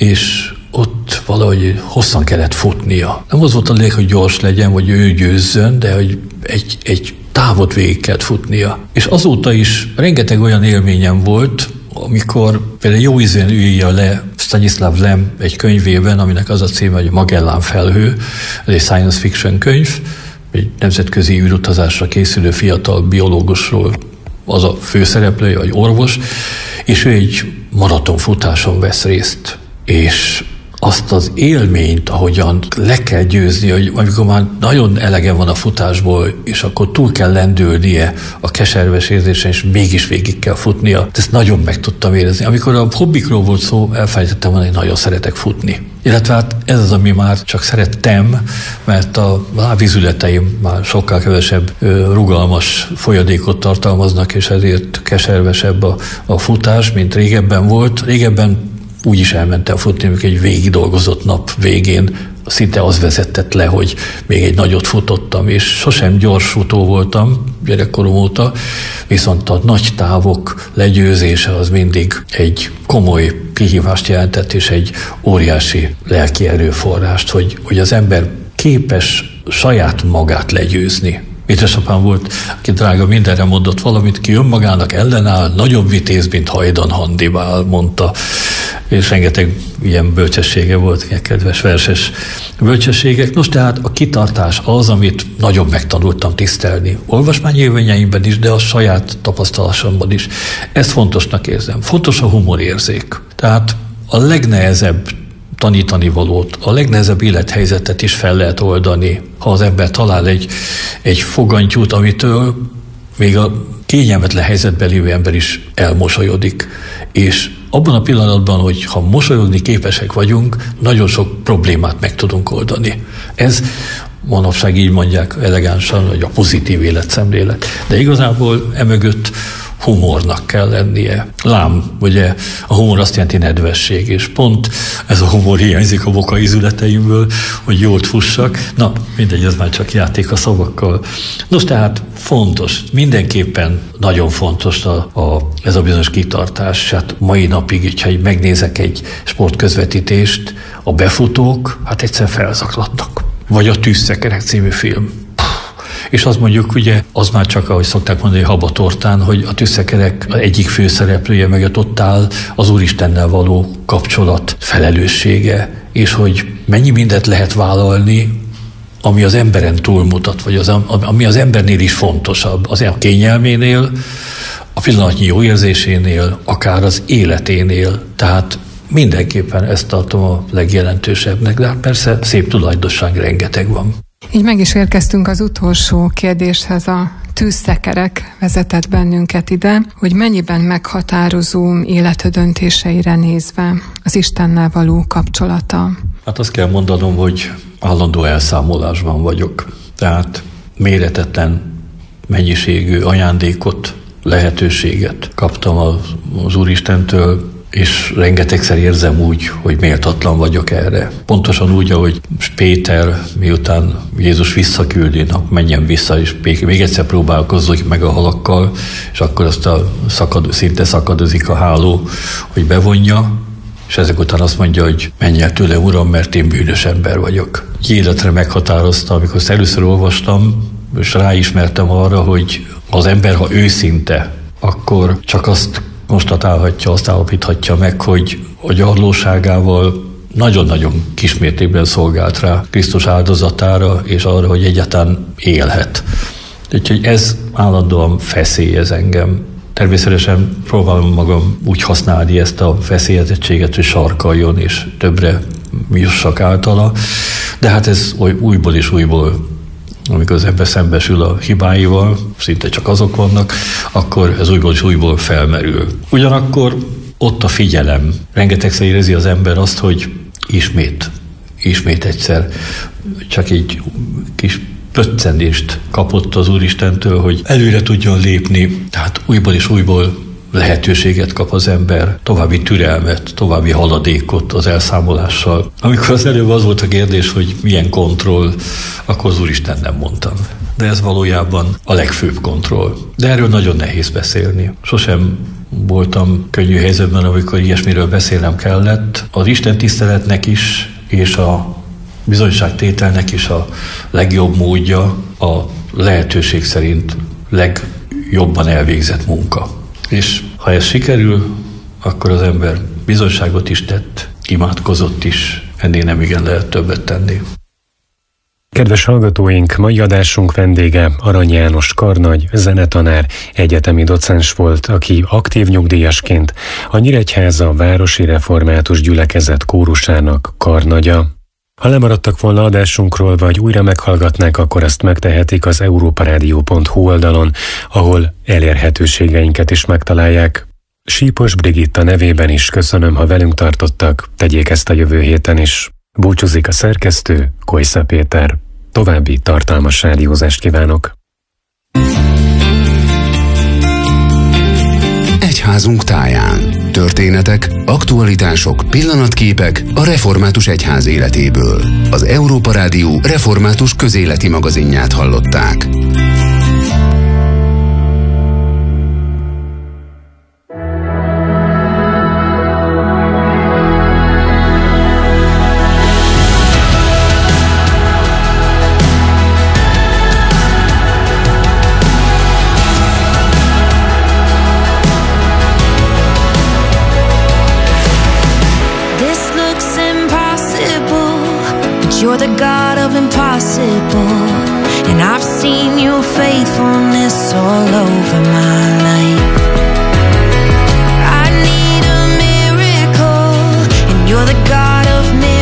és ott valahogy hosszan kellett futnia. Nem az volt a lényeg, hogy gyors legyen, vagy ő győzzön, de hogy egy távot végig kellett futnia. És azóta is rengeteg olyan élményem volt, amikor például jó ízűen ülje le Stanislav Lem egy könyvében, aminek az a címe, hogy Magellán felhő, ez egy science fiction könyv, egy nemzetközi űrutazásra készülő fiatal biológusról az a főszereplője, vagy orvos, és ő egy maratonfutáson vesz részt. És azt az élményt, ahogyan le kell győzni, hogy amikor már nagyon elege van a futásból, és akkor túl kell lendülnie a keserves érzésen, és mégis végig kell futnia. Ezt nagyon meg tudtam érezni. Amikor a hobbikról volt szó, elfelejtettem volna, hogy nagyon szeretek futni. Illetve hát ez az, ami már csak szerettem, mert a lábizületeim már sokkal kevesebb rugalmas folyadékot tartalmaznak, és ezért keservesebb a futás, mint régebben volt. Régebben úgy is elmentem futni, amikor egy végig dolgozott nap végén szinte az vezetett le, hogy még egy nagyot futottam, és sosem gyors futó voltam gyerekkorom óta, viszont a nagy távok legyőzése az mindig egy komoly kihívást jelentett, és egy óriási lelki erőforrást, hogy az ember képes saját magát legyőzni. Édesapám volt, aki drága mindenre mondott valamit, ki önmagának ellenáll, nagyobb vitéz, mint Hajdan Handibál, mondta. És rengeteg ilyen bölcsessége volt, ilyen kedves verses bölcsességek. Nos, tehát a kitartás az, amit nagyon megtanultam tisztelni. Olvasmányélményeimben is, de a saját tapasztalásomban is. Ezt fontosnak érzem. Fontos a humorérzék. Tehát a legnehezebb tanítani valót, a legnehezebb élethelyzetet is fel lehet oldani, ha az ember talál egy fogantyút, amitől még a kényelmetlen helyzetben lévő ember is elmosolyodik. És abban a pillanatban, hogy ha mosolyogni képesek vagyunk, nagyon sok problémát meg tudunk oldani. Ez manapság így mondják elegánsan, hogy a pozitív életszemlélet. De igazából emögött humornak kell lennie. Lám, ugye a humor azt jelenti nedvesség, és pont ez a humor hiányzik a boka ízületeimből, hogy jót fussak. Na, mindegy, ez már csak játék a szavakkal. Nos, tehát fontos, mindenképpen nagyon fontos ez a bizonyos kitartás. Hát mai napig, ha megnézek egy sportközvetítést, a befutók, hát egyszer felzaklatnak. Vagy a Tűzszekerek című film. És azt mondjuk, ugye, az már csak, ahogy szokták mondani, habatortán, hogy a Tűzszekerek egyik főszereplője mögött ott áll az Úristennel való kapcsolat felelőssége, és hogy mennyi mindent lehet vállalni, ami az emberen túlmutat, vagy ami az embernél is fontosabb, az a kényelménél, a pillanatnyi jó érzésénél, akár az életénél. Tehát mindenképpen ezt tartom a legjelentősebbnek, de persze szép tulajdonság rengeteg van. Így meg is érkeztünk az utolsó kérdéshez, a Tűzszekerek vezetett bennünket ide, hogy mennyiben meghatározó élete döntéseire nézve az Istennel való kapcsolata. Hát azt kell mondanom, hogy állandó elszámolásban vagyok. Tehát méretetlen mennyiségű ajándékot, lehetőséget kaptam az Úristentől, és rengetegszer érzem úgy, hogy méltatlan vagyok erre. Pontosan úgy, ahogy Péter, miután Jézus visszaküldi, menjen vissza, és még egyszer próbálkozzuk meg a halakkal, és akkor azt szinte szakadozik a háló, hogy bevonja, és ezek után azt mondja, hogy menj el tőle, Uram, mert én bűnös ember vagyok. Egy életre meghatározta, amikor ezt először olvastam, és ráismertem arra, hogy az ember, ha őszinte, akkor csak azt konstatálhatja, azt állapíthatja meg, hogy a gyarlóságával nagyon-nagyon kismértékben szolgált rá Krisztus áldozatára, és arra, hogy egyáltalán élhet. Úgyhogy ez állandóan feszélyez engem. Természetesen próbálom magam úgy használni ezt a feszélyezettséget, hogy sarkaljon, és többre jussak általa, de hát ez újból és újból, amikor az ember szembesül a hibáival, szinte csak azok vannak, akkor ez újból és újból felmerül. Ugyanakkor ott a figyelem. Rengetegszer érezi az ember azt, hogy ismét egyszer csak egy kis pöccendést kapott az Úristentől, hogy előre tudjon lépni. Tehát újból és újból lehetőséget kap az ember, további türelmet, további haladékot az elszámolással. Amikor az előbb az volt a kérdés, hogy milyen kontroll, akkor az Úristen nem mondtam. De ez valójában a legfőbb kontroll. De erről nagyon nehéz beszélni. Sosem voltam könnyű helyzetben, amikor ilyesmiről beszélnem kellett. Az Isten tiszteletnek is, és a bizonyságtételnek is a legjobb módja a lehetőség szerint legjobban elvégzett munka. És ha ez sikerül, akkor az ember bizonyságot is tett, imádkozott is, ennél nem igen lehet többet tenni. Kedves hallgatóink, mai adásunk vendége Arany János karnagy, zenetanár, egyetemi docens volt, aki aktív nyugdíjasként a Nyíregyháza Városi Református Gyülekezet kórusának karnagya. Ha lemaradtak volna adásunkról, vagy újra meghallgatnák, akkor ezt megtehetik az europaradio.hu oldalon, ahol elérhetőségeinket is megtalálják. Sípos Brigitta nevében is köszönöm, ha velünk tartottak, tegyék ezt a jövő héten is. Búcsúzik a szerkesztő, Kojsza Péter. További tartalmas rádiózást kívánok! Egyházunk táján. Történetek, aktualitások, pillanatképek a református egyház életéből. Az Európa Rádió református közéleti magazinját hallották. You're the God of impossible, and I've seen your faithfulness all over my life. I need a miracle, and you're the God of miracles.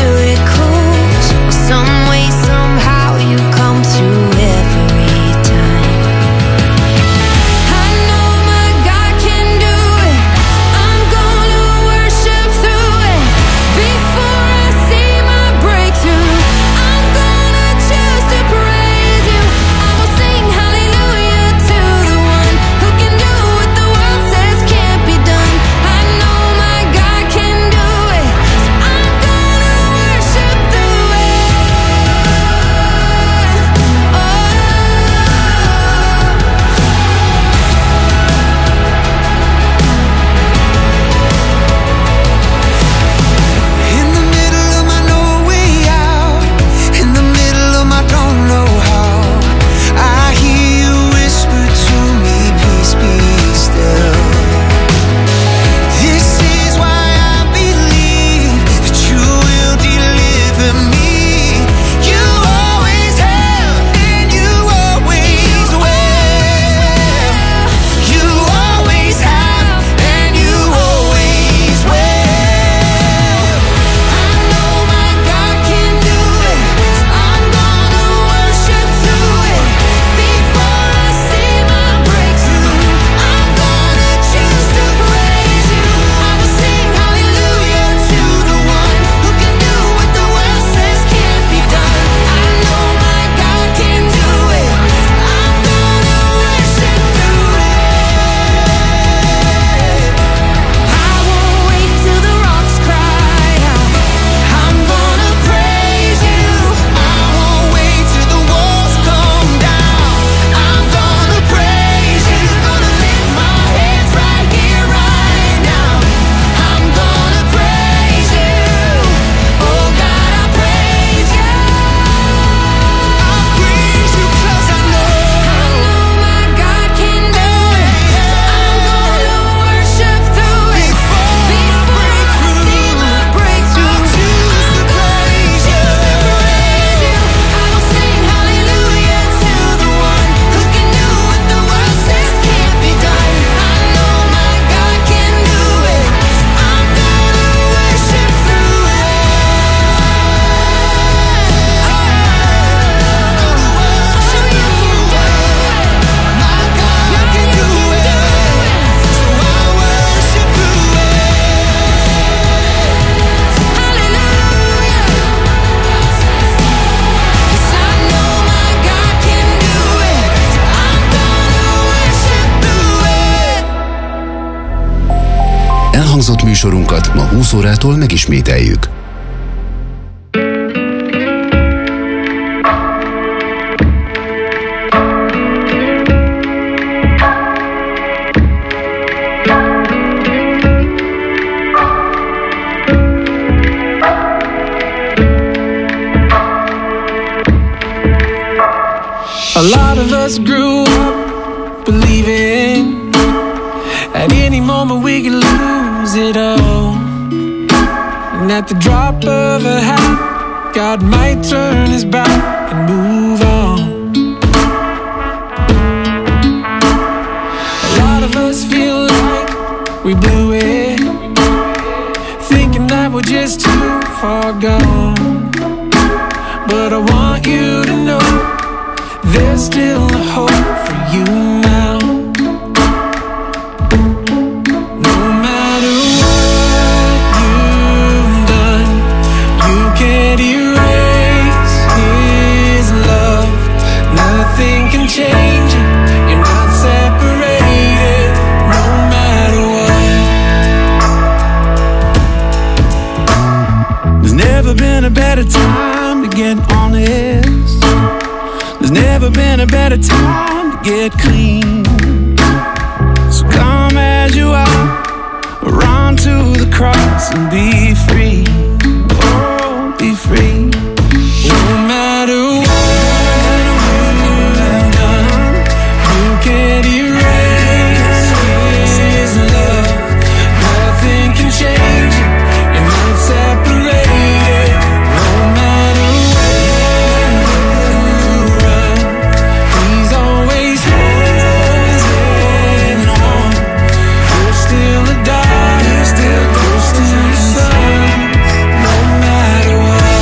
műsorunkat ma 20 órától megismételjük. A lot of us grew up believing at any moment we could lose it all, and at the drop of a hat God might turn his back and move on. A lot of us feel like we blew it, thinking that we're just too far gone. But I want you to know there's still a hope for you now. No matter what you've done, you can't erase his love. Nothing can change it, you're not separated, no matter what. There's never been a better time to get honest. There's never been a better time to get clean. So come as you are, run to the cross and be free. Oh, be free. No matter what you've done, you can't erase his love. Nothing can change it, you're not separated. No matter where you run, he's always holding on. You're still a daughter, you're still a son, no matter what.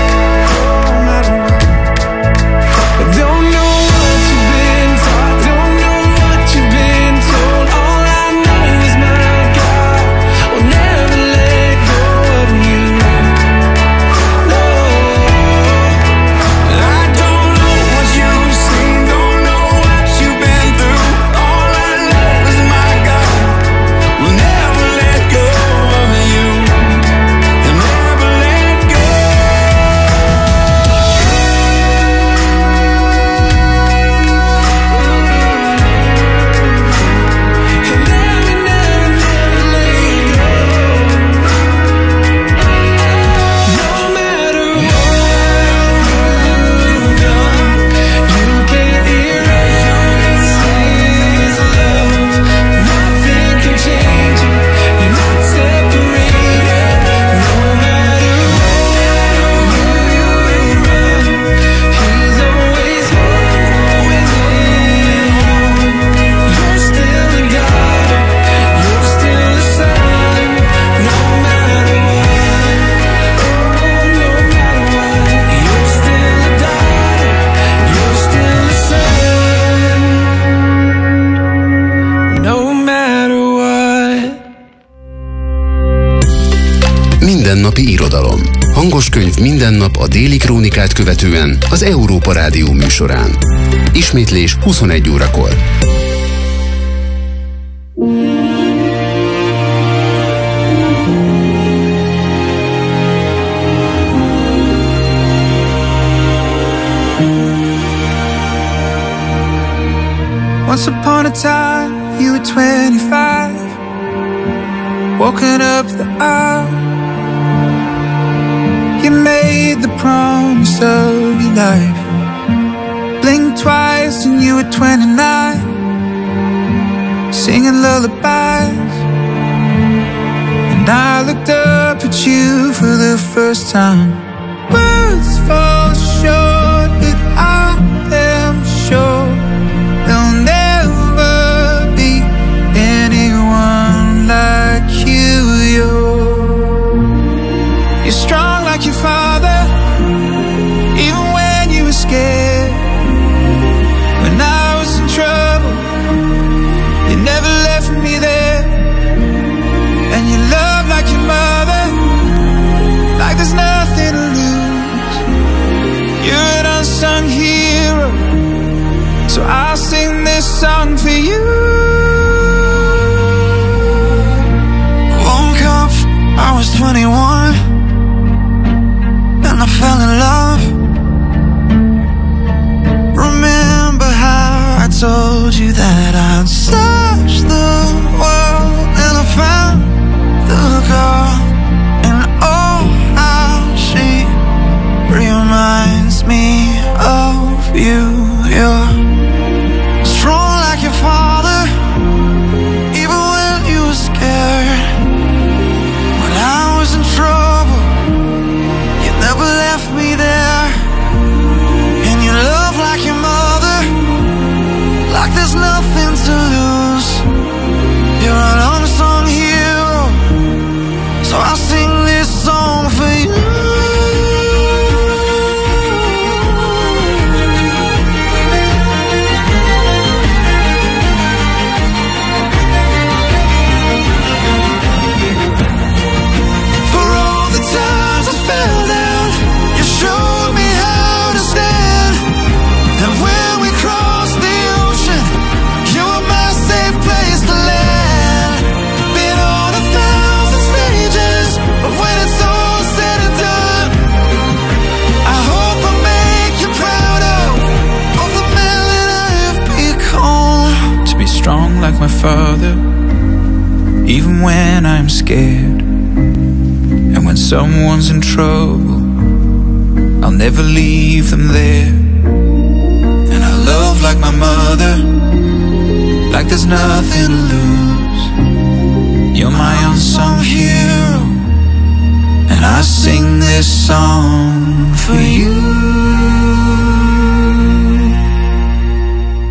I don't know what you've been taught, don't know what you've been told. All I know is my God will never let go of you. No, I don't know what you've seen, don't know what you've been through. All I know is my God will never let go of you. He'll never let go. He'll never, never, never let go. No matter what you've done, you can't erase his love. Nothing can change it, you're not separated. No matter where you run, he's always holding on. You're still a daughter, you're still a son, no matter what. Oh, no matter what. You're still a daughter, you're still a son, no matter what. Mindennapi irodalom. Hangos könyv minden nap a Déli Krónikát követően az Európa Rádió műsorán. Ismétlés 21 órakor. Once upon a time, you were 25, walking up the aisle. You made the promise of your life. Blinked twice and you were 29, singing lullabies. And I looked up at you for the first time. Words fall short, but I am sure there'll never be anyone like you. You're strong like your father, even when you were scared. When I was in trouble, you never left me there. And you love like your mother, like there's nothing to lose. You're an unsung hero, so I'll sing this song for you. Woke up 21 and I fell in love. Remember how I told you that I'd search the world, and I found the girl, and oh how she reminds me of you. You're strong like your father, even when you were scared. When I was in trouble, you never left me there. And you love like your mother, like there's nothing to lose. You're an unsung hero, so I'll sing this song for you. Strong like my father, even when I'm scared. And when someone's in trouble, I'll never leave them there. And I love like my mother, like there's nothing to lose. You're my unsung hero, and I sing this song for you.